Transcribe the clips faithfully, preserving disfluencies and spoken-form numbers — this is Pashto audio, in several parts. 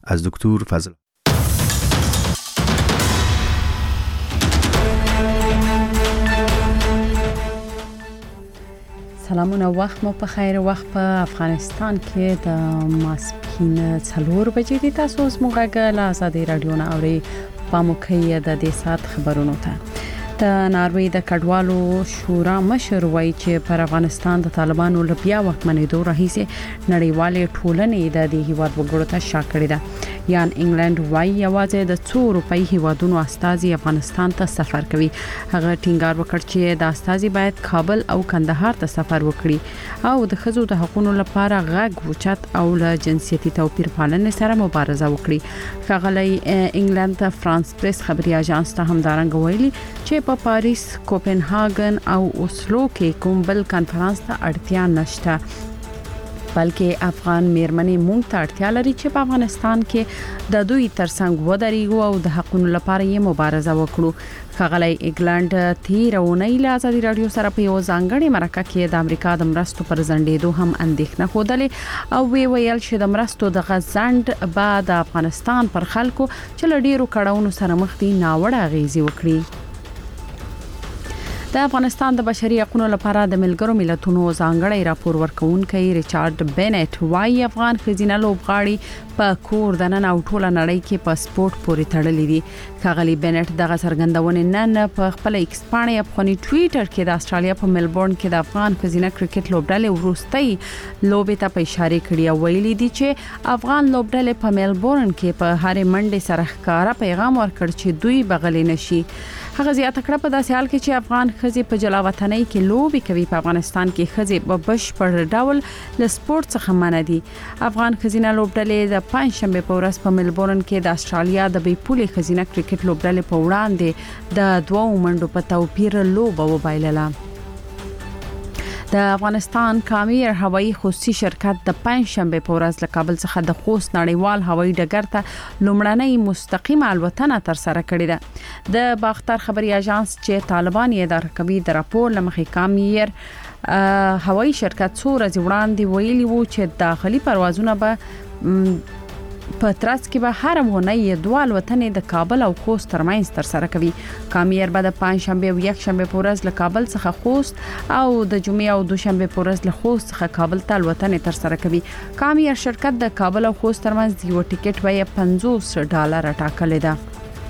از دکتر فضل. سلامونه، وخت مو په خیر. وخت په افغانستان کې د ماسپښین څلور بجې دي. تاسو اوس موږ غږ له آزادۍ رادیو نه اورئ. په موکه د دې سات خبرونو ته د ناروې د کډوالو شورا مشر وایي چې پر افغانستان د طالبانو لپاره وکمنېدو راهیسي نړیوالې ټولنې د دې هیواد وګړو ته شا کړې ده. یان انګلند وایي یوازې د څو روپۍ هیوادونو استازي افغانستان ته سفر کوي. هغه ټینګار وکړ چې د استازي باید کابل او کندهار ته سفر وکړي او د ښځو د حقوقو لپاره غږ وچت او له جنسيتي توپیر پالنې سره مبارزه وکړي. ښاغلی انګلند ته فرانس پریس خبري اژانس ته همدارنګ ویلي چې په پاریس، کوپنهاګن او اوسلو کې کوم بل کانفرنس ته اړتیا نشته، بلکې افغان میرمنې مونږ ته اړتیا لري چې په افغانستان کې د دوی ترڅنګ ودرېږو او د حقوقو لپاره یې مبارزه وکړو. ښاغلی انګلند تیرونی له آزادۍ رادیو سره په یو ځانګړي مرکه کې د امریکا د مرستو پر ځنډېدو هم اندېښنه خوده او وی ویل چې د مرستو د غځند بعد افغانستان پر خلکو چې له ډیرو کړهونو سره مخ دي ناوړه اغیزې وکړي. د افغانستان د بشري حقوقو لپاره د ملګرو ملتونو ځانګړی راپور ورکونکي ریچارډ بینټ وايي افغان خزینه لوبغاړي په کور د نن او ټوله نړۍ کې په سپورت پورې تړلې دي. ښاغلی بینټ دغه څرګندونې نن په خپل ایکس باندې افغاني ټویټر کې د استرالیا په ملبورن کې د افغان خزینه کرکټ لوبډلې وروستۍ لوبې ته په اشاره کړې او ویلي دي چې افغان لوبډلې په ملبورن کې په هرې منډې سره ښکارا پیغام ورکړ چې دوی بغلې نشي. هغه زیاته کړه په داسې حال کې چې افغان خزي په جلاوطنۍ کې لوبي کوي، په افغانستان کې خزي په بشپړ ډول له سپورت څخه منع دي. افغان خزینه لوبډلې د پنځشنبه په ورځ په ملبورن کې د استرالیا د بیپولي خزینه کرکټ لوبډلې په وړاندې د دوو منډو په توپیر لوبه وبایلله. د افغانستان کامیر هوایی خصوصي شرکت د پنځشنبه په ورځ له کابل څخه د خوست نړیوال هوایی ډګر ته لومړنۍ مستقیمه الوتنه تر سره کړې ده. د باختر خبري اژانس چې طالبان یې د رقبي د راپور لمخې کامیر هوایی شرکت څو ورځې وړاندې ویلي وو چې داخلي پروازونه به په ترڅ کې به هر ونه دوه الوتنې د کابل او خوست ترمنځ تر سره کوي. کامیر به د پنځشنبه او یکشنبه په ورځ له کابل څخه خوست او د جمعې او دوشنبه په ورځ له خوست څخه کابل ته الوتنې تر سره کوي. کامیر شرکت د کابل او خوست ترمنځ یو ټیکټ بیه پنځوس ډالر ټاکلې ده.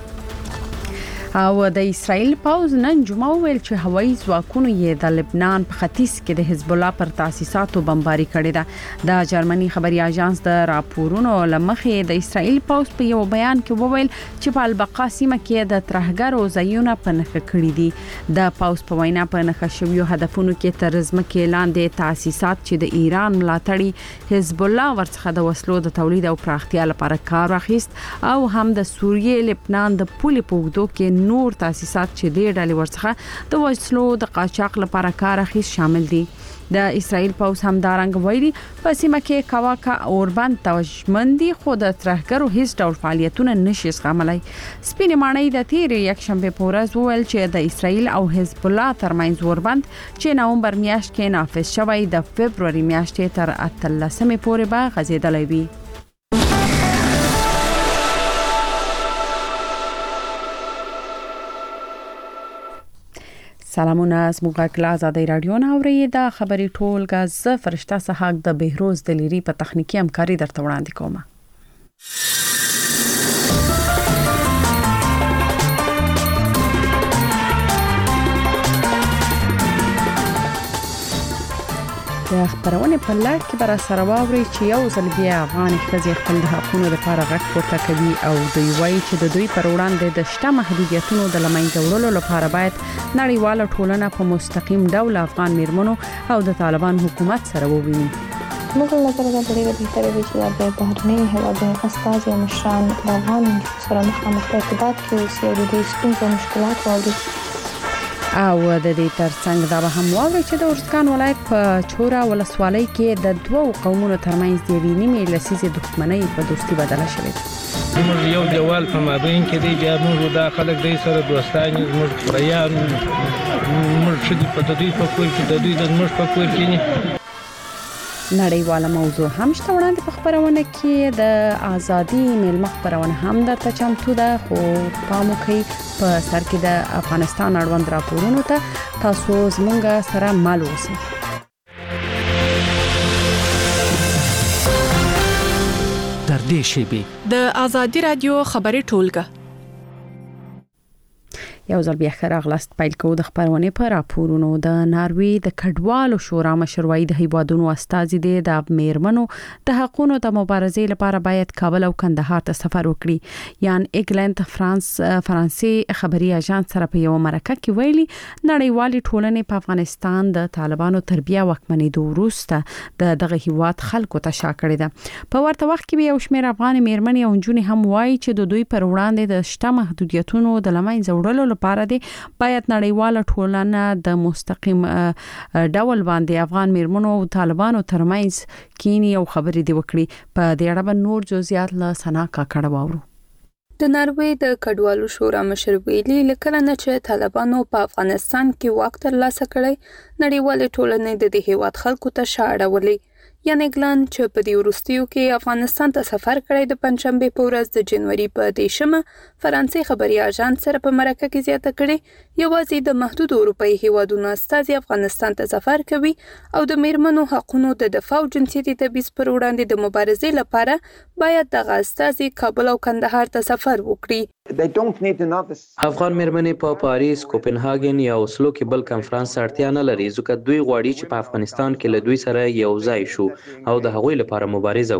او د اسرائیل پوز نن جمعه ویل چې هوایي ځواکونو یې د لبنان په ختیځ کې د حزب الله پر تاسیساتو بمباري کړې ده. د جرمني خبري اژانس د راپورونو لمخې د اسرائیل پوز په یو بیان کې وویل چې په البقا سیمه کې د ترهګرو ځایونه په نښه کړي دي. د پوز په وینا په نښه شویو هدفونو کې تر ځمکې لاندې تاسیسات چې د ایران ملاتړي حزب الله ورڅخه د وسلو د تولید او پراختیا لپاره کار واخیست او هم د سوریې لبنان د پولې په اوږدو کې نور تاسیسات چې د ډلې ورڅخه د وسلو د قاچاق لپاره کار اخیست شامل دي. د اسرائیل پوز همدارنګ ویلي په سیمه کې کواکا اوربند توجمندي خو د ترهګرو هیڅ ډول فعالیتونه نشي زغملای. سپینې ماڼۍ د تیر یکشنبه په ورځ وویل چې د اسرائیل او حزب الله ترمنځ اوربند چې نومبر میاشت کې نافذ شوی د فبرवरी میاشتې تر اتلسمې پورې به غځېدلی وي. سلامونه، زموږ غږ له آزادۍ رادیو نه اورئ. دا خبري ټولګه ز فرشته سحاق د بهروز دلیری په تخنیکی همکاري درته وړاندې کوم. د خبرونه په لړ کې بر سره واوري چې یو ځل بیا افغان ښځې خپل د حقوقو لپاره غږ پورته کوي او دوی وایي چې د دوی پر وړاندې د شته محدودیتونو د لمنځه وړلو لپاره باید نړیواله ټولنه په مستقیم ډول افغان میرمنو او د طالبان حکومت سره وویني. موږ نظر دا ډېر بهتره وي چې د بهرني هیوادونو استازي او مشران د افغان سره مخامخ ارتباط کوي او د دې ستونزو مشکلات واوري. او د دې ترڅنګ دا به هم واوري چې د ارزګان ولایت په چوره ولسوالۍ کې د دوو قومونو ترمنځ د نیمې لسیزې دښمنۍ په دوستي بدله شوې ده. موږ یو دیوال په مابین کې دی، بیا موږ دا خلک دی سره دوستان موږ خریان موږ شدي په دوی په کور کې د دوی د موږ په کور کې نړیواله موضوع هم شته وړاندې په خبرونه کې د ازادي میلمه خبرونه هم درته چمتو ده خو پام وکړئ په سر کې د افغانستان اړوند راپورونو ته تاسو زموږ سره مل اوسئ. در دې شیبې د ازادي رادیو خبري ټولګه یو ځل بیا خراغلاست پیل کوو د خبرونه په راپورونو. د ناروی د کډوالو شورا مشروعي د هیوادونو استازي د میرمنو د حقوقو د مبارزې لپاره باید کابل او کندهار ته سفر وکړي. یان ایګلند فرانس فرانسې خبري اژانس سره په یو مرکه کې ویلي نړیوالې ټولنې په افغانستان د طالبانو تربیه وکمنېدو وروسته د دغه هیواد خلکو ته شا کړی ده. په ورته وخت کې یو شمېر افغان میرمنې او نجونې هم وایي چې د دوی پر وړاندې د شته محدودیتونو د لمنځه وړلو لپاره دی باید نړیواله ټولنه د مستقیم ډول باندې افغان میرمنو او طالبانو ترمنځ کینی او خبرې دی وکړي. په دې اړه نور جزئیات له سنا کاکړه واورو. د ناروی د کډوالو شورا مشر ویلي لکه نه چې طالبانو په افغانستان کې واک ترلاسه کړی نړیواله ټولنه د دې هیواد خلکو ته شاړه ولي. یعنی ګلان چې په دې وروستیو کې افغانستان ته سفر کړی د پنځشنبه په ورځ د جنوري په دیشمه فرانسې خبري اژانس سره په مرکه کې زیاته کړي یوازې د محدود اروپאי هیوادونو استازي افغانستان ته سفر کوي او د میرمنو حقوقو د دفاع او جنسیتي تبعیض پر وړاندې د مبارزې لپاره باید دغه استازي کابل او کندهار ته سفر وکړي. افغان میرمنې په پاریس، کوپنهاګن یا اوسلو کې بل کنفرانس اړتیا نه لري ځکه دوی غواړي چې په افغانستان کې له دوی سره یو ځای شو او د هغوی لپاره مبارزه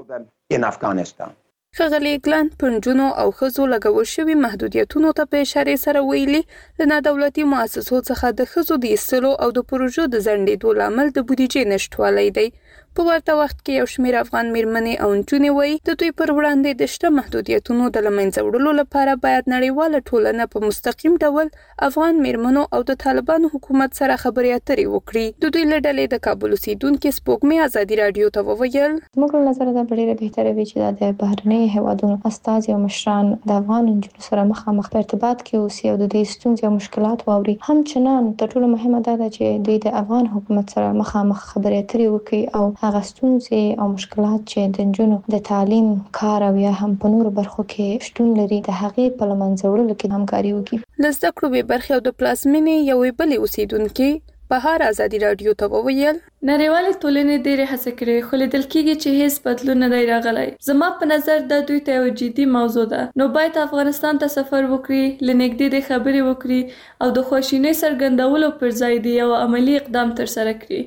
وکړو. ښاغلي ګلان پنځونو او خزو لګول شوی محدودیتونو ته په اشاره سره ویلي د نادولتي مؤسسو څخه د خزو د ایستلو او د پروژو د ځنډېدو لامل د بودیجې نشټوالی دی. په ورته وخت کې یو شمېر افغان میرمنې او نجونې وایي د دوی پر وړاندې د شته محدودیتونو د لمنځه وړلو لپاره باید نړیواله ټولنه په مستقیم ډول افغان میرمنو او د طالبانو حکومت سره خبرې اترې وکړي. د دوی له ډلې د کابل اوسیدونکو سپوږمۍ ازادي رادیو ته وویل موږ له نظر دا ډېره بهتره وي چې د بهرنۍ هیوادونو استازي او مشران د افغان نجونو سره مخامخ په ارتباط کې اوسي او د دې ستونزې او مشکلات واوري. همچنان تر ټولو مهمه دا ده چې دوی د افغان حکومت سره مخامخ خبرې اترې وکړي او هغه ستونزې او مشکلات چې د نجونو د تعلیم، کار او یا هم په نورو برخو کې شتون لري د هغې په لمنځه وړلو کې همکاري وکړي. له زده کړو بې برخې او د پلازمینې یوې بلې اوسیدونکې بهار ازادي رادیو ته وویل نړیوالې ټولنې ډېرې هڅې کړې خو لیدل کېږي چې هیڅ بدلون نه دی راغلی. زما په نظر دا دوی ته یو جدي موضوع ده نو باید افغانستان ته سفر وکړي له نږدې د خبرې وکړي او د خواشینۍ څرګندولو پر ځای دی یو عملی اقدام ترسره کړي.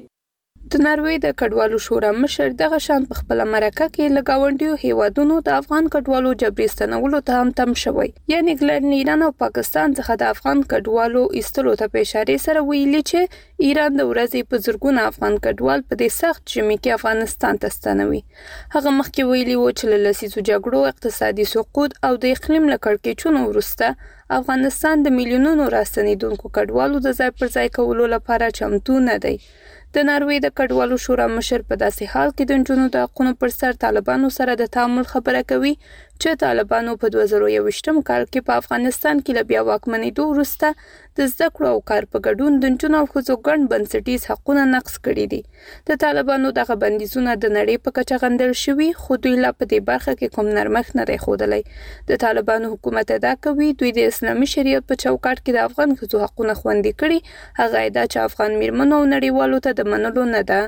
د ناروی د کډوالو شورا مشر دغه شان په خپل مرکه کې له ګاونډیو هیوادونو د افغان کډوالو جبري ستنولو ته هم تم شوی. یعنی انګلند، ایران او پاکستان څخه د افغان کډوالو ایستلو ته په اشاره سره ویلي چې ایران د ورځې په زرګونه افغان کډوال په دې سخت ژمي کې افغانستان ته ستنوي. هغه مخکې ویلي و چې له لسیزو جګړو، اقتصادي سقوط او د اقلیم له کړکېچونو وروسته افغانستان د میلیونونو راستنیدونکو کډوالو د ځای پر ځای کولو لپاره چمتو نه دی. د ناروی د کډوالو شورا مشر په داسې حال کې د نجونو د حقوقو پر سر طالبانو سره د تعامل خبره کوي چې طالبانو په دوه زره یوویشتم کال کې په افغانستان کې له بیا واکمنېدو وروسته د زده کړو او کار په ګډون د نجونو او ښځو ګڼ بنسټیز حقونه نقض کړي دي. د طالبانو دغه بندیزونه د نړۍ په کچه غندل شوي خو دوی لا په دې برخه کې کوم نرمښت نه دی ښودلی. د طالبانو حکومت ادعا کوي دوی د اسلامي شریعت په چوکاټ کې د افغان ښځو حقونه خوندي کړي. هغه ادعا چې افغان میرمنو او نړیوالو ته د منلو نه ده.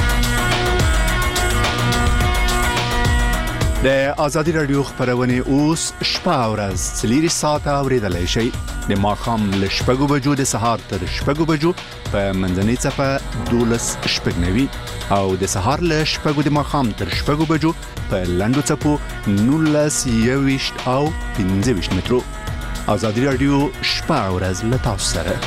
د ازادي رادیو خبرونه اوس شپه او ورځ څلور ساعته اوریدلای شئ. د ماښام له شپږو بجو د سهار تر شپږو بجو په منځنۍ صفه دولس شپږنوي او د سهار له شپږو د ماښام تر شپږو بجو په لنډو څپو نولس یوویشت او پنځه ویشت مترو. ازادي رادیو شپه او ورځ له تاسو سره.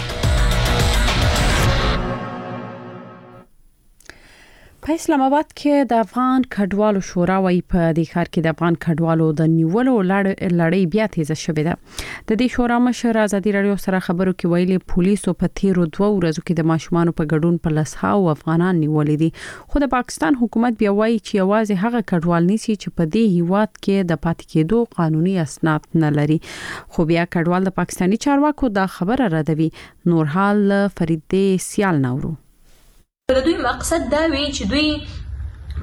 په اسلام آباد کې د افغان کډوالو شورا وايي په دې ښار کې د افغان کډوالو د نیولو لړۍ بیا تیزه شوې ده. د دې شورا مشر ازادي رادیو سره خبرو کې ویلي پولیسو په تیرو دوه ورځو کې د ماشومان په ګډون په لسهاو افغانان نیولې دي. خو د پاکستان حکومت بیا وايي چې یوازې هغه کډوال نیسي چې په دې هیواد کې د پاتې کېدو قانوني اسناد نه لري. خو بیا کډوال د پاکستاني چارواکو دا خبره ردوي. نورحال فریدې سیال نورو د دوی مقصد دا وی چې دوی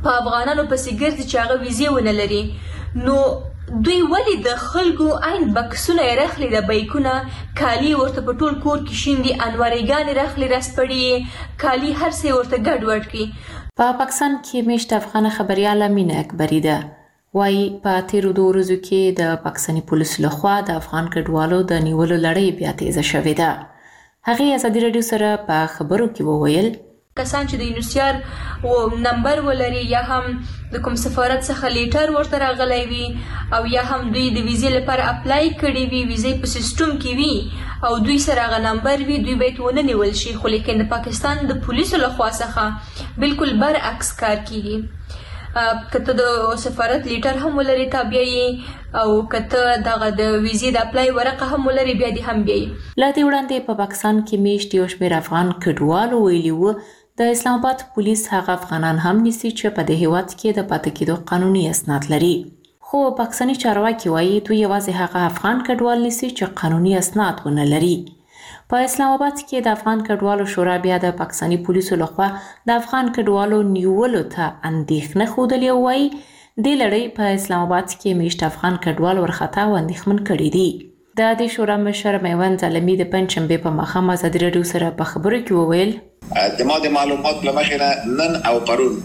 په افغانانو پسې ګرځي چې هغه ویزې ونه لري، نو دوی ولې د خلکو عین بکسونه یې رخلي د بیکونه، کالي ورته په ټول کور کې شیندي، انوارېګانې رخلي رسپړي، کالي هر څه یې ورته ګډ وډ کړي. په پاکستان کې میشت افغانه خبریاله مینه اکبري ده، وایي په تیرو دوه ورځو کې د پاکستاني پولیسو لخوا د افغان کډوالو د نیولو لړۍ بیا تیزه شوې ده. هغې ازادي راډیو سره په خبرو کې وویل کسان چې د یونیسیار و نمبر ولري یا هم د کوم سفارت څخه لیټر ورته راغلی وي او یا هم دوی د ویزې لپاره اپلای کړي وي، ویزې په سیستم کې وي او دوی سره هغه نمبر وي، دوی باید ونه نیول شي. خو لیکن د پاکستان د پولیسو لخوا څخه بالکل برعکس کار کیږي. که ته د سفارت لیټر هم ولري تا بیایي او که ته دغه د ویزې د اپلای ورقه هم ولري بیا دې هم بیایي. له دې وړاندې په پاکستان کې میشت یو شمېر افغان کډوالو ویلي وو د اسلام آباد پولیس هغه افغانان هم نیسي چې په دې هیواد کې د پاتې کېدو قانوني اسناد لري. خو پاکستاني چارواکي وایي دوی یوازې هغه افغان کډوال نیسي چې قانوني اسناد ونه لري. په اسلام آباد کې د افغان کډوالو شورا بیا د پاکستاني پولیسو لخوا د افغان کډوالو نیولو ته اندېښنه ښودلې او وایي دې لړۍ په اسلام آباد کې میشت افغان کډوال ورخطا او اندېښمن کړي دي. د دې شورا مشر میوند علمي د پنجشنبې په ماښام ازادي راډیو سره په خبرو کې وویل د ما د معلومات لمخې نن او پرون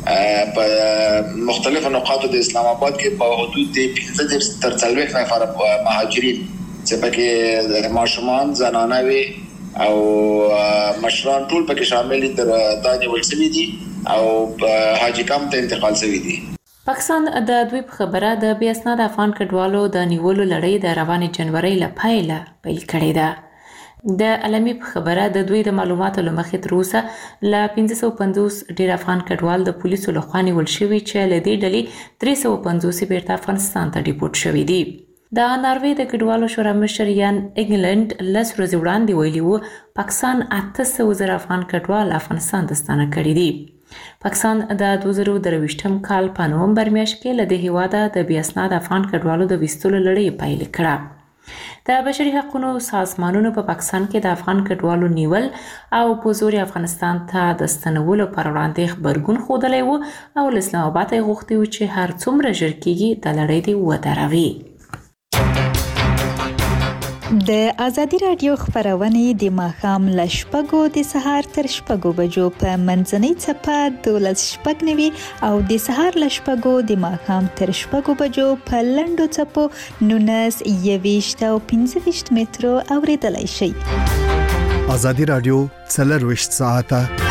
په مختلفو نقاطو د اسلام آباد کې په حدود د پنځه تر څلوېښت نفر مهاجرین چې پکې د ماشومان، زنانه وي او مشران ټول پکې شامل دي تر دا نیول شوي دي او حاجی کمپ ته انتقال شوي دي. پاکستان د دوی په خبره د بې اسناده افغان کډوالو د نیولو لړۍ د روانې جنورۍ له پیله پیل کړې ده. د علمي په خبره د دوی د معلوماتو له مخې تر اوسه له پنځه سوه پنځوس ډېر افغان کډوال د پولیسو لخوا نیول شوي چې له دې ډلې درې سوه پنځوس بیرته افغانستان ته ډیپورټ شوي دي. د ناروې د کډوالو شورا مشر یان انګلند لس ورځې وړاندې ویلي وو پاکستان اته سوه زره افغان کډوال افغانستان ته ستانه کړي دي. پاکستان د دوه زره درویشتم کال په نومبر میاشت کې له دې هیواده د بې اسناده افغان کډوالو د ویستلو لړۍ پیل کړه. د بشري حقوقو سازمانونو په پاکستان کې د افغان کډوالو نیول او په زور افغانستان ته د ستنولو پر وړاندې خبرګون ښودلی و او له اسلام آباد یې غوښتي و چې هر څومره ژر کېږي د لړۍ دې ودروي. د ازادي راډیو خبرونه د ماښام له شپږو د سهار تر شپږو بجو په منځنۍ څپه دولس شپږ نوي او د سهار له شپږو د ماښام تر شپږو بجو په لنډو څپو نولس یویشت او پنځه ویشت مترو اوریدلای شئ. ازادي راډیو څلرویشت ساعته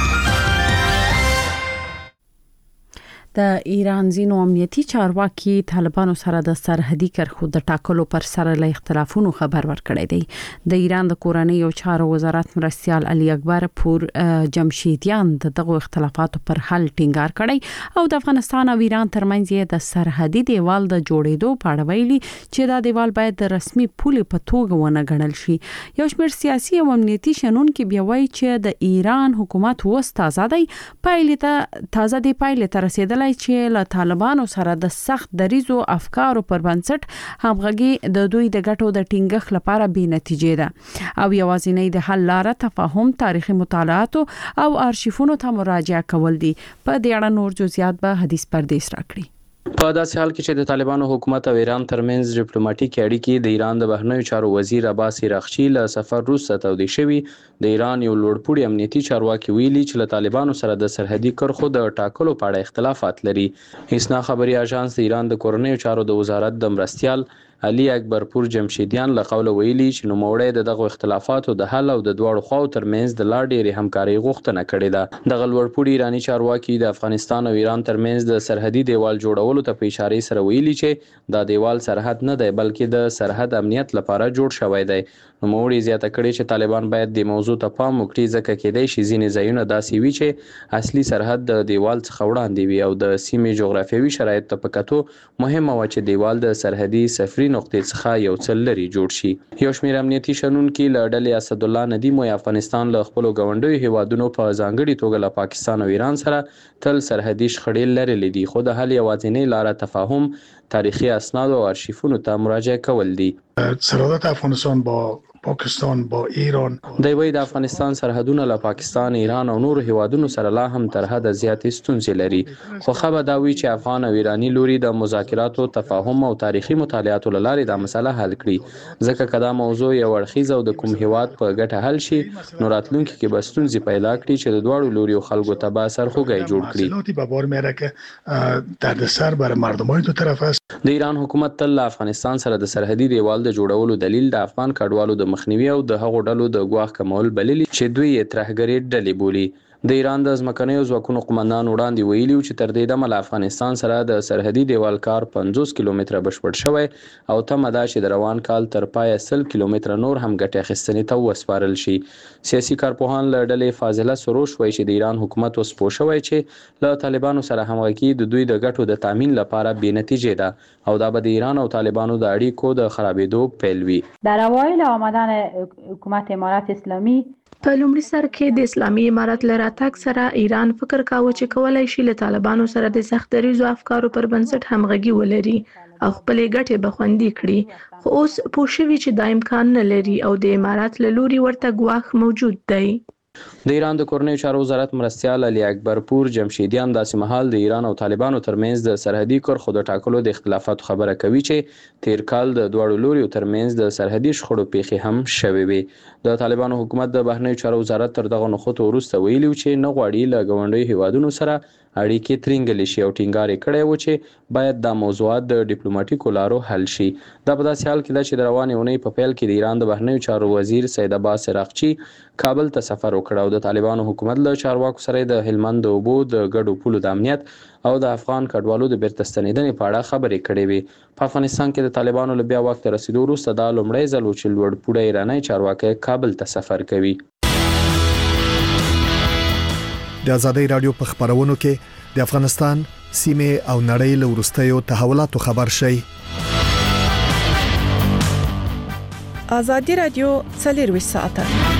د ایران ځینو امنیتي چارواکي طالبانو سره د سرحدي کرښو د ټاکلو پر سر له اختلافونو خبر ورکړی دی. د ایران د کورنۍ او چارو وزارت مرستيال علي اکبر پور جمشیدیان دغه اختلافاتو پر حل ټینګار کړی او د افغانستان او ایران ترمنځ د سرحدي دیوال د جوړېدو په اړه ویلي چې دا دیوال باید د رسمي پولې په توګه ونه ګڼل شي. یو شمېر سیاسي او امنیتي شنونکي بیا وایي چې د ایران حکومت وس تازه دی پایلې ته تازه دی پایلې ته رسیدل چې له طالبانو سره د سخت دریزو افکارو پر بنسټ همغږي د دوی د ګټو د ټینګښت لپاره بې نتیجې ده او یوازینۍ د حل لاره تفاهم، تاریخي مطالعات او آرشیفونو ته مراجعه کول دي. په دې اړه نور جزئیات به حدیث پردیس راکړي. په داسې حال کې چې د طالبانو حکومت او ایران ترمنځ ډیپلوماټیک اړیکې د ایران د بهرنیو چارو وزیر عباس عراقچي له سفر وروسته تودې شوي، د ایران یو لوړپوړي امنیتي چارواکي ویلي چې له طالبانو سره د سرحدي کرښو د ټاکلو په اړه اختلافات لري. هیڅنا خبري اژانس د ایران د کورنیو چارو د وزارت د مرستيال علي اکبر پور جمشیدیان له قوله ویلي چې نوموړی د دغه اختلافاتو د حل او د دواړو خواو ترمنځ د لا ډېرې همکارۍ غوښتنه کړې ده. دغه لوړپوړي ایراني چارواکي د افغانستان او ایران ترمنځ د سرحدي دیوال جوړولو ته په اشاره سره ویلي چې دا دیوال سرحد نه دی بلکې د سرحد امنیت لپاره جوړ شوی دی. نوموړي زیاته کړې چې طالبان باید د موضوع ته پام وکړي ځکه کېدای شي ځینې ځایونه داسې وي چې اصلي سرحد د دیوال څخه وړاندې وي او د سیمې جغرافیوي شرایطو ته په کتو مهمه وه چې دیوال د سرحدي سفري نقطې څخه یو څه لرې جوړ شي. یو شمېر امنیتي شنونکي له ډلې اسدالله ندیم وایي افغانستان له خپلو ګاونډیو هیوادونو په ځانګړې توګه له پاکستان او ایران سره تل سرحدي شخړې لرلې دي، خو د حل یوازینۍ لاره تفاهم، تاریخی اسناد و آرشیفونو ته مراجعه کول دي. سرحدات افغانستان با پاکستان با ایران. د وی د افغانستان سرحدونه له پاکستان، ایران او نور هیوادونو سره لا هم تر حد زیاتې ستونزې لري. خو خبر دا وی چې افغان او ایرانی لوري د مذاکراتو، تفاهم او تاریخي مطالعاتو لارې د مسله حل کړي. ځکه کدا موضوع یو اړخیز او د کوم هیواد په ګټه حل شي، نو راتلونکي کې به ستونزې پیدا کړي چې د دواړو لوري خلکو ته به سرخوږی جوړ کړي. به بار میاره که دردسر برای مردمای دو طرف است. د ایران حکومت تل افغانستان سره د سرحدي دیوال د جوړولو دلیل د افغان کډوالو د مخنیوي او د هغو ډلو د ګواښ کمول بللی چې دوی یې ترهګري ډلې بولي. د ایران د ځمکنیو ځواکونو قومندان وړاندې ویلي چې تر دې دمه له افغانستان سره د سرحدي دیوال کار پنځوس کیلومتره بشپړ شوی او تمه ده چې د روان کال تر پایه سل کیلومتره نور هم ګټې اخیستنې ته وسپارل شي. سیاسي کارپوهان له ډلې فاضله سروش وایي چې د ایران حکومت اوس پوه شوی چې له طالبانو سره همغږي د دوی د ګټو د تامین لپاره بې نتیجې ده او دا به د ایران او طالبانو د اړیکو د خرابېدو پیل وي. در اوایل آمدن حکومت امارات اسلامي په لومړي سر کې د اسلامي امارت له راتګ سره ایران فکر کاوه چې کولای شي له طالبانو سره د سختدریزو افکارو پر بنسټ همغږي ولري او خپلې ګټې به خوندي کړي. خو اوس پوه شوي چې دا امکان نه لري او د امارت له لوري ورته ګواښ موجود دی. د ایران د کورنیو چارو وزارت مرستیال علي اکبرپور جمشیدیان داسې مهال د ایران او طالبانو ترمنځ د سرحدي کرښو د ټاکلو د اختلافاتو خبره کوي چې تیر کال د دواړو لوريو ترمنځ د سرحدي شخړو پیښې هم شوې وي. د طالبانو حکومت د بهرنیو چارو وزارت تر دغه نخوت وروسته ویلي چې نه غواړي له ګاونډیو هیوادونو سره اړیکې ترنګلې شي او ټینګار یې کړی و چې باید دا موضوعات د ډیپلوماټیکو لارو حل شي. دا په داسې حال کې ده چې د روانې اونۍ په پیل کې د ایران د بهرنیو چارو وزیر سید عباس عراقچي کابل ته سفر وکړ او د طالبانو حکومت له چارواکو سره د هلمند د اوبو د ګډو پولو د امنیت او د افغان کډوالو د بیرته ستنېدنې په اړه خبرې کړې وي. په افغانستان کې د طالبانو له بیا واک ته رسیدو وروسته دا لومړی ځل و چې لوړ پوړی ایرانی چارواکی کابل ته سفر کوي. د ازادي رادیو په خبرونو کې د افغانستان سیمه او نړۍ له وروستیو تحولاتو خبر شي. ازادي رادیو څلور ساعته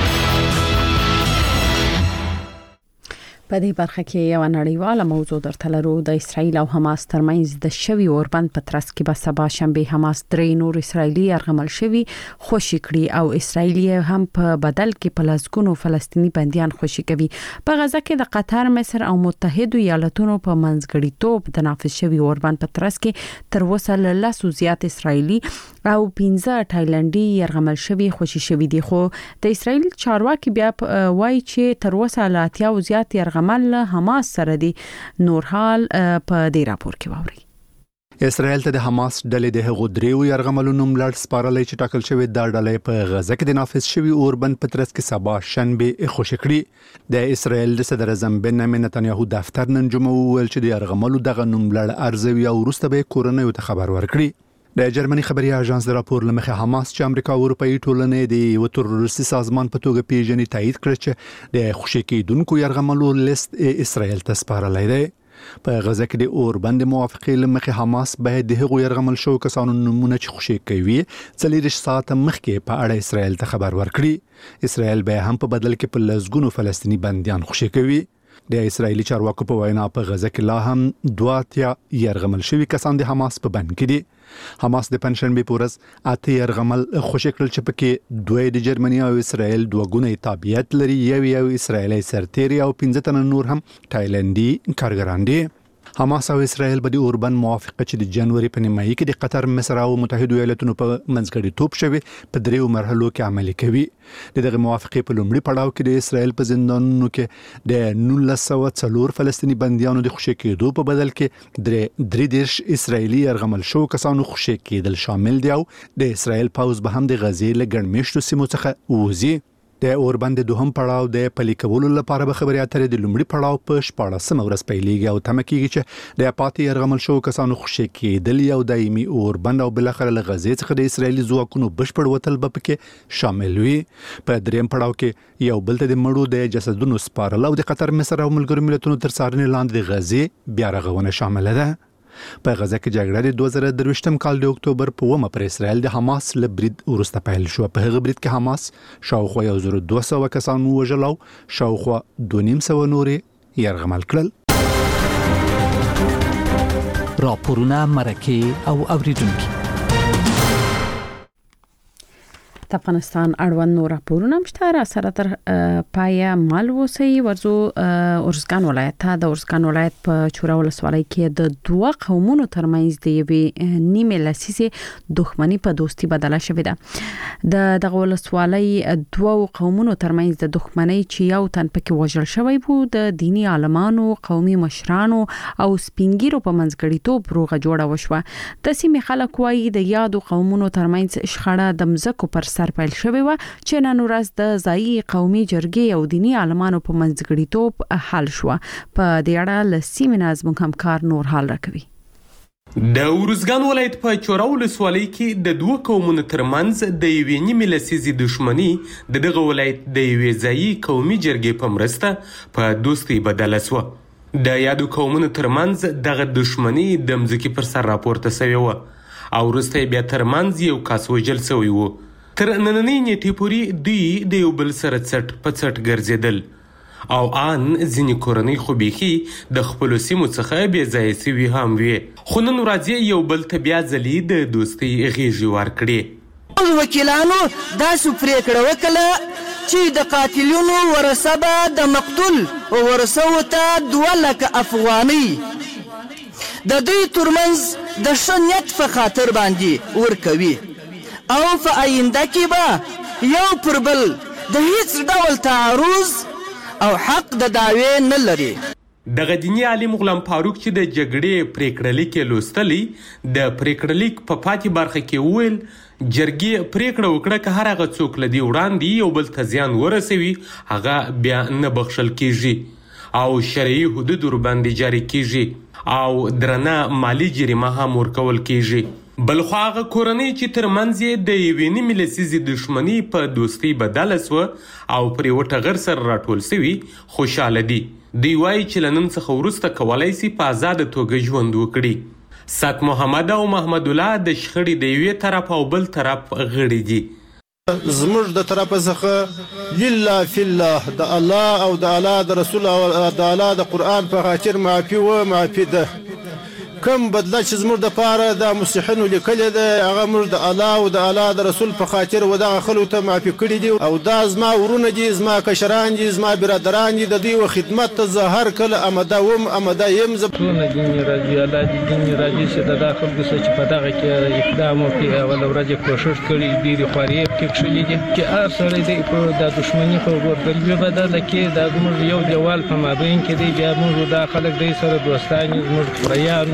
په دې برخه کې یو نړیواله موضوع درته لرو. د اسرایل او حماس ترمنځ د شوی اوربند په ترڅ کې به سبا شنبه حماس درې نور اسرایلی ارغمل شوی خوشی کړي او اسرایلی هم په بدل کې په لاسګونو فلسطینی بنديان خوشی کوي. په غزه کې د قطر، مصر او متحده ایالاتونو په منځګړیتوب د نافذ شوی اوربند په ترڅ کې تر اوسه له لاسو زیات اسرایلی او پنځه تایلندي ارغمل شوی خوشی شوی دي. خو د اسرایل چارواکي بیا وایي چې تر اوسه لا اتیا او زیات ارغمل حماس سره دي. نور حال په دې راپور کې واوري. اسرائیل ته د حماس ډلې د هغو دریو یرغملونو ملړ سپارلې چې ټاکل شوی د ډلې په غزه کې د نافذ شوی اوربند په ترڅ کې سبا شنبه خوشی کړي. د اسرائیل د صدر اعظم بنیامین نتنیاهو دفتر نن جمعه ویل چې د یرغملو دغه نوم ملړ ارزوي او وروسته به کورنۍ ته خبر ورکړي. د جرمني خبري اژانس د راپور لمخه حماس چې امریکا او اروپאי ټولنې د یو تروریستي سازمان په توګه پیژني تایید کړ چې د خوشی کېدونکو یرغملو لیست اسرائیل ته سپارلې ده. په غزه کې د اوربند موافقې لمخه حماس به د هغو يرغمل شو کسانو نمونه چې خوشی کوي څلور ساعت مخکې په اړه اسرائیل ته خبر ورکړي. اسرائیل به هم په بدل کې په لزګونو فلسطینی بنديان خوشی کوي. د اسرایلی چارواکو په وینا په غزه کې لا هم دواتیا يرغمل شوی کسان د حماس په بند کې دي. حماس د پنځشنبه پورز اته يرغمل خوشی کړل چې پکې دوی د جرمني او اسرائیل دوه ګونې تابعیت لري. یو یو اسرایلی سرتیری او پنځه تن نور هم تایلندي کارګران دي. حماس او اسرائیل به د اوربند موافقه چې د جنوري په نیمایي کې د قطر، مصر او متحده ایالاتونو په منځګړیتوب شوی په دریو مرحلو کې عملي کوي. دغه موافقه په لومړي پړاو کې د اسرائیل په زندانونو کې د نولس سوه څلور فلسطینی بنديانو د خوشی کېدو په بدل کې درې درې دیرش اسرائیلی ارغمل شو کسانو خوشی کېدل شامل دي او د اسرائیل پوز به هم د غزې له ګڼمشتو سیمو څخه ووزي. د اوربند دوهم پړاو د پلي کولو لپاره به خبري اترې د لومړي پړاو په شپاړسمه ورځ پیلېږي او تمه کېږي چې د پاتې يرغمل شو کسانو خوشی کېدل یو دایمي اوربند او بلخره له غزې څخه د اسرایلی ځواکونو بشپړ وتل به پکې شامل وي. په دریم پړاو کې یو بل ته د مړو د جسدونو سپارل او د قطر، مصر او ملګرو ملتونو تر څارنې لاندې د غزې بیا رغونه شامل ده. په غزه کې جګړه د دوه زره درویشتم کال د اکتوبر په اوومه پر اسرائیل د حماس له برید وروسته پیل شو. په هغه برید کې حماس شاوخوا یو زر دوه سوه کسان ووژل او شاوخوا دوه نیم سوه نورې یرغمل کړل. راپورونه مرکه او اوریدونکو د افغانستان اړوند نور راپورونه مشته را سره تر پای مال وسی ورزو ارزګان ولایت ته د ارزګان ولایت په چوره ولسوالۍ کې د دوه قومونو ترمنځ د یوې نیمه لسیزه دښمنی په دوستي بدله شوې ده د دغه ولسوالۍ دوه قومونو ترمنځ د دښمنۍ چې یو تن پکې وژل شوی وو د دینی عالمانو قومي مشرانو او سپینګیرو په منځګړیتوب روغه جوړه وشوه د سیمې خلک وايي د یادو قومونو ترمنځ شخړه د مزکو پر سر پیل شوې و چې نن ورځ د ځایي قومي جرګې او دینی عالمانو په منځګړیتوب حل شو په دې اړه ل سیمې نظم همکار نور حال راکوي د ارزګان ولایت په چوره ولسوالۍ کې د دوه قومونو ترمنځ د یوې نیمې لسیزې دښمني د دغه ولایت د یوې ځایي قومي جرګې په مرسته په دوستي بدله شوه د یادو قومونو ترمنځ دغه دښمني د مځکې پر سر راپورته شوې وه او وروسته بیا ترمنځ یو کس وژل شوی و تر نننۍ نیټې پورې دوی د یو بل سره څټ په څټ ګرځېدل او ان ځینې کورنۍ خو بیخي د خپلو سیمو څخه بې ځایه سوي هم وې خو نن ورځ یو بل ته بیا ځلې د دوستۍ غېږې ورکړې وکیلانو داسې پرېکړه وکړه چې د قاتلینو ورثه به د مقتول ورثو ته دوه لکه افغانۍ د دوی ترمنځ د ښه نیت په خاطر باندې ورکوي او په آینده کې به یو پر بل د هیڅ ډول تعرض او حق د دعوې نه لري دغه دیني عالم غلام فاروق چې د جګړې پریکړه لیک لوستلی د پریکړه لیک په پاتې برخه کې وویل جرګې پریکړه وکړه که هر هغه څوک له دې وړاندې یو بل ته زیان ورسوي هغه بیا نه بخښل کیږي او شرعي حدود ورباندې جاري کیږي او درنه مالی جریمه هم ورکول کیږي بلخو هغه کورنۍ چې ترمنځ یې د یوې نیمې لسیزې دښمني په دوستۍ بدله سوه او پر یوه ټغر سره راټول سوي خوشحاله دي دوی وایي چې له نن څخه وروسته کولی سي په ازاده توګه ژوند وکړي سات محمد او محمد الله د شخړې د یوې طرف او بل طرف غړي دي زموږ د طرفه څخه لله فی الله د الله او د الله د رسول او د الله د قرآن په خاطر معافي و معافي ده کوم بدله چې زموږ د پاره د مسیحینو لیکلې ده هغه موږ د الله او د الله د رسول په خاطر و دغه خلکو ته معافي کړي دي او دا زما ورونه دي زما کشران دي زما برادران دي د دوی و خدمت ته زه هر کله امده وم امده یم زه ټولونه دیني راځي الله دې دیني راځي چې د دا خلکو څه چې په دغه کې اقدام وکړي اول ورځ کوشش کړي ډېرې خوارۍ پکې کښلي دي چې هر سړی دی په دا دښمني په ورګلوي بدله کې دا زموږ یو دیوال په مابین کې دی بیا موږ دا خلک دی سره دوستان زموږ خوریان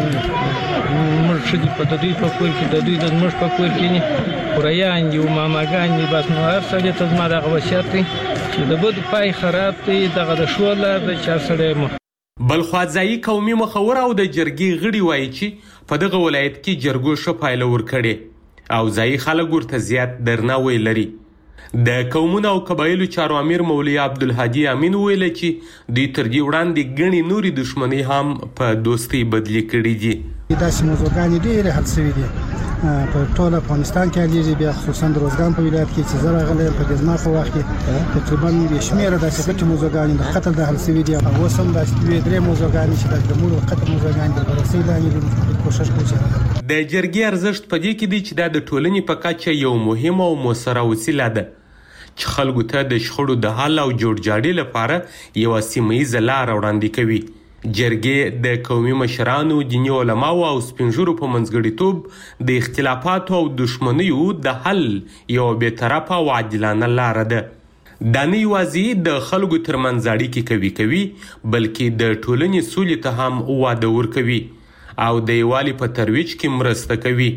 موږ شدي په دوی په کور کې د دوی د موږ په کور کې خوریان دي او ماماګان دي بس نو هر سړی ته زما دغه وصیت دی چې د بد پای خراب دی دغه د ښو لار دی چې هر سړی مخ بلخوا ځایي قومي مخور او د جرګې غړي وایي چې په دغه ولایت کې جرګو ښه پایله ورکړې او ځایي خلک ورته زیات درناوی لري د قومونو او قبایلو چارو امیر مولوي عبدالهادي امین ویل چې دوی تر دې وړاندې ګڼې نورې دښمنۍ هم په دوستۍ بدلې کړي دي داسې موضوعګانې ډېرې حل شوي دي په ټول افغانستان کې حلېږي بیا خصوصا د روزګان په ولایت کې چې زه راغلی یم په دې زما په وخت کې تقریبا بې شمېره داسې غټې موضوعګانې د قتل د حل شوي دي او اوس هم داسې دوې درې موضوعګانې چې داسې د مړو قتل موضوعګانې د بررسۍ لاندې دي کوشش کوو چې د جرګې ارزښت په دې کې دی چې دا د ټولنې په کچه یو مهمه او مؤثره وسیله ده چې خلکو ته د شخړو د حل او جوړجاړي لپاره یوه سیمه ییزه لاره وړاندې کوي جرګې د قومي مشرانو دیني علماو او سپینږیرو په منځګړیتوب د اختلافاتو او دښمنیو د حل یوه بېطرفه او عادلانه لاره ده دا نه یوازې د خلکو ترمنځ اړیکې قوي کوي بلکې د ټولنې سولې ته هم واده ورکوي او د یووالي په ترویج کې مرسته کوي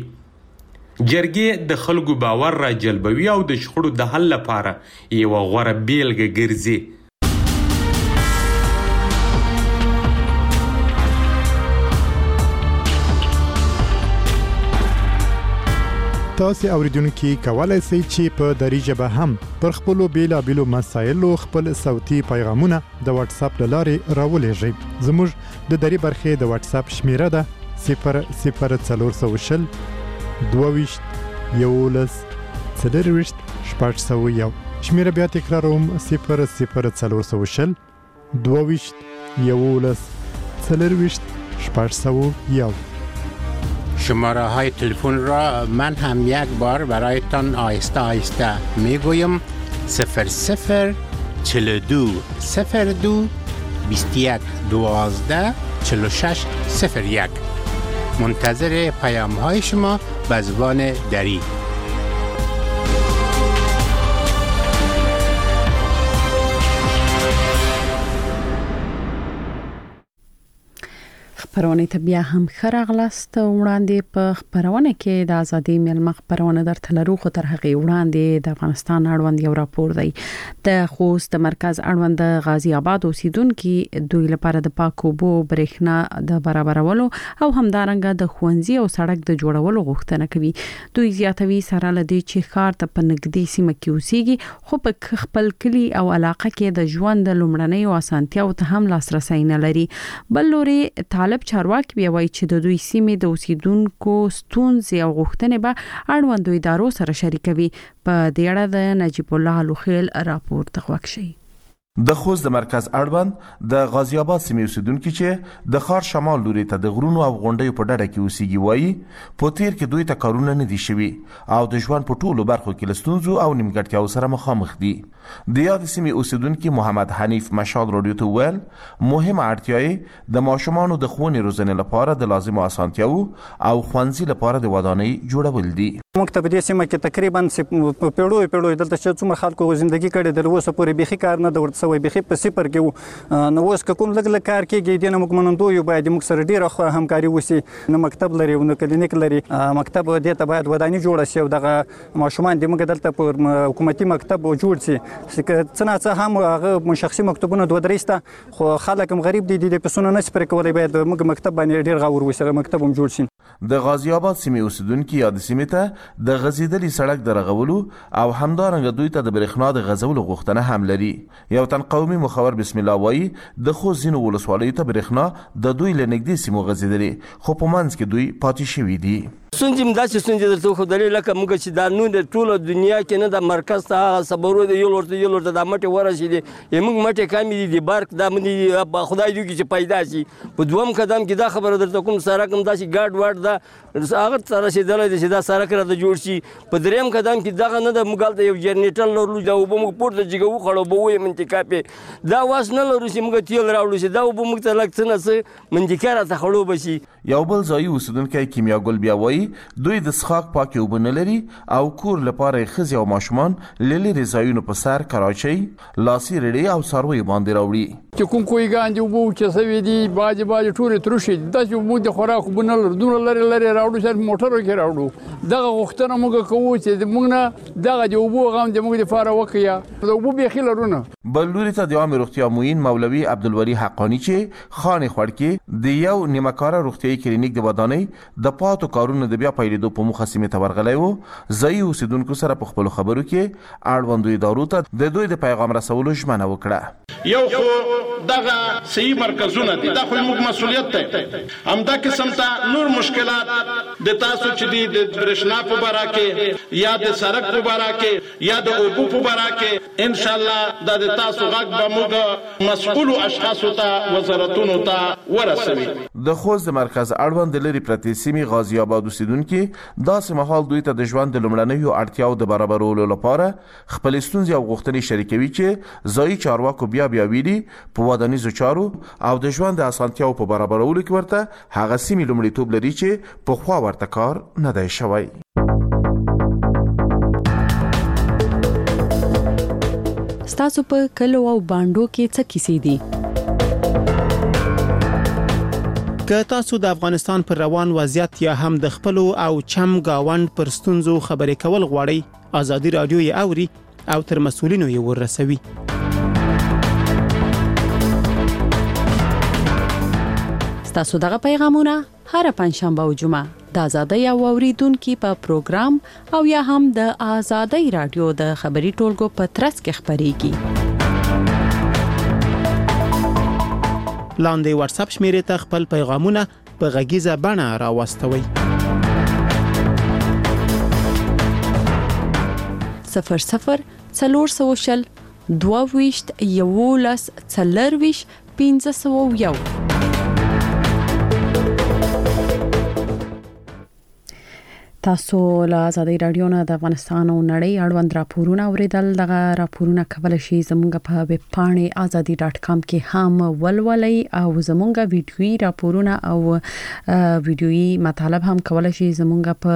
جرګې د خلکو باور را جلبوي او د شخړو د حل لپاره یوه غوره بیلګه ګرځي تاسو اوریدونکو کولای شئ چې په دری ژبه هم پر خپل بیلابېلو مسایلو خپل صوتي پیغامونه د واتس اپ لارې راولېږئ زموږ د دری برخې د واتس اپ شمیره ده صفر صفر څلور سوه شل دوه ویشت یولس څلرویشت شپږ سوه یو شمیره بیا تکراروم صفر صفر څلور سوه شل دوه ویشت یولس څلرویشت شپږ سوه یو شماره های تلفن را من هم یک بار برایتان آهسته آهسته می گویم. صفر صفر چهل و دو صفر دو بیست و یک دوازده چهل و شش صفر یک. منتظر پیام های شما به زبان دری. خبرونه ته بیا هم خراغلاست وړاندې په خبرونه کې د ازادي ملمخ خبرونه درته لرو خو تر هغه وړاندې د افغانستان اړوند یو راپور دی. د خوست مرکز اړوند غازی آباد اوسیدونکو دوی لپاره د پاکو بو برېښنا د برابرولو او همدارنګه د خوندزي او سړک د جوړولو غوښتنه کوي. دوی زیاتوي سره لدی چې ښار ته په نګدي سیمه کې اوسېږي خو په خپل کلی او علاقه کې د ژوند لومړنۍ او اسانتیاو ته هم لاسرسي نه لري. بل لوري طالب چارواکي بیا وایي چې د دوی سیمې د اوسیدونکو ستونزې او غوښتنې به اړوندو ادارو سره شریکوي. په دې اړه د نجیب الله لوخیل راپور تغوک شي. د خوست د مرکز اړوند د غازی آباد سیمې اوسیدونکو چې د ښار شمال لوري ته د غرونو او غونډیو په ډډه کې اوسېږي وایي په تیر کې دوی ته کارونه نه دي شوي او د ژوند په ټولو برخو کې له ستونزو او نیمګړتیاو سره مخامخ دي. د یاد سیمې اوسیدونکو محمد حنیف مشال رادیو ته ویل مهمه اړتیا د ماشومانو د ښوونې روزنې لپاره د لازمو اسانتیاو او خوندزي لپاره د ودانۍ جوړول دي. موږ ته په دې سیمه کې تقریبا په پیړو پیړو دلته چې څومره خلکو ژوندۍ کړې د اوسه پورې بيخي کار نه د سوي بيخي په صفر کې نو اوس کوم لګ لګ کار کېږي د موږ منندو یو باید موږ سره ډیره همکاري وسی نو مکتب لري نو کلینیک لري مکتب دې ته باید ودانۍ جوړه شي او دغه ماشومان د موږ دلته په حکومتي مکتب جوړ شي څنګه څه هم هغه شخصي مکتبونه دوه درېسته خو خلک هم غریب دي د پسونه نه سپر کولای باید موږ مکتب باندې ډیر غوړ وسره مکتب هم جوړ شي. د غازی آباد سیمې اوسیدونکو یاد سیمې ته د غزیدلی سړک درغولو او همدارنګه دوی ته د برېښنا د غزولو غوښتنه هم لري. یو تن قومي مخور بسم الله وایي د خوست ځینو ولسوالیو ته برېښنا د دوی له نږدې سیمو غزیدلی خو په منځ کې دوی پاتې شوي دي. سنجم داسې سنجې درته خدای لکه موږ چې دا نو د ټوله دنیا کې نه د مرکز ته هغه صبرو د یو ورته یو ورته د مټه ورسېدي موږ مټه کامې دي د بارک دا مې خدای دوی چې پیدا شي په دوم قدم کې دا خبره درته کوم سره کوم داسې ګاډ واډ دا هغه سره رسېدلی دی چې دا سره کړه د جوړ شي په دریم قدم کې دغه نه د موږ د یو جنریټر لرلو دا وبه موږ پورته جګو خړو به وې منطقه په دا واس نه لرو چې موږ تیل راوړو چې دا وبه موږ ته لګ څه نه څه منطقه راته خړو بشي. یو بل ځای اوسیدونکی کیمیا ګل بیا وایي دوی د څښاک پاکې اوبه نه لري او کور لپاره یې ښځې او ماشومان له لرې ځایونو په سر کراچۍ لاسي رېړې او څارویو باندې راوړي. چې کوم کوهیګان دي اوبه وچسوي دي باجې باجې ټولې تروشي داسې اوبه د خوراک اوبه نه لرو دومره لرې لرې راوړو چې موټرو کې راوړو دغه غوښتنه موږ کوو چې موږ نه دغه د اوبو غم د موږ دپاره وکړي د اوبو بیخي لرو نه. بل لوري ته د عامې روغتیا معین مولوي عبدالولي حقانی چې خانې خوړ کې د یو نیمه کاره روغتیایي کلینیک د ودانۍ د پاتو کارونو د بیا پیلېدو په موخه سیمې ته ورغلی و ځایي اوسیدونکو سره په خپلو خبرو کې اړوندو ادارو ته د دوی د پیغام رسولو ژمنه وکړه. یو خو دغه صحیح مرکزونه دي دا خو موږ مسؤلیت دی همدا قسم ته نور مشکلات د تاسو چې دي د برېښنا په باره کې یا د سړک په باره کې یا د اوبو په باره کې ان شاء الله دا د تاسو غږ به موږ مسؤلو اشخاصو ته وزارتونو ته ورسوي. د خوست د مرکز اړوند د لرې پرتې سیمې غازی آباد اوسیدونکي داسې مهال دوی ته د ژوند د لومړنیو اړتیاو د برابرولو لپاره خپلې ستونزې او غوښتنې شریکوي چې ځایي چارواکو بیا بیا ویلي په ودانیزو چارو او د ژوند د اسانتیاو په برابرولو کې ورته هغه سیمې لومړیتوب لري چې پخوا ورته کار نه دی شوی. ستاسو په کلو او باندو کې څه کیسې دي؟ که تاسو د افغانستان پر روان وضعیت یا هم د خپلو او چم گاوند پر ستونزو خبرې کول غواړئ ازادي رادیو یې اوري او تر مسؤلینو یې ورسوي. ستاسو دغه پیغامونه هر پنځشنبه او جمعه د ازادۍ او اوریدونکو په پروګرام او یا هم د ازادۍ رادیو د خبري ټولګو په ترڅ کې خبريږي. لاندې واتس اپ شمیرې ته خپل پیغامونه په غږیزه بڼه راوستوئ. صفر صفر څلور سوه شل دوه ویشت یولس څلرویشت پنځه سوه یو. تاسو له آزادۍ رادیو نه د افغانستان او نړۍ اړوند راپورونه اوریدل. دغه راپورونه کول شي زموږ په ویب پاڼه azadi dot com کې هم ولولئ او زموږ ویډیويي راپورونه او ویډیويي مطالب هم کول شي زموږ په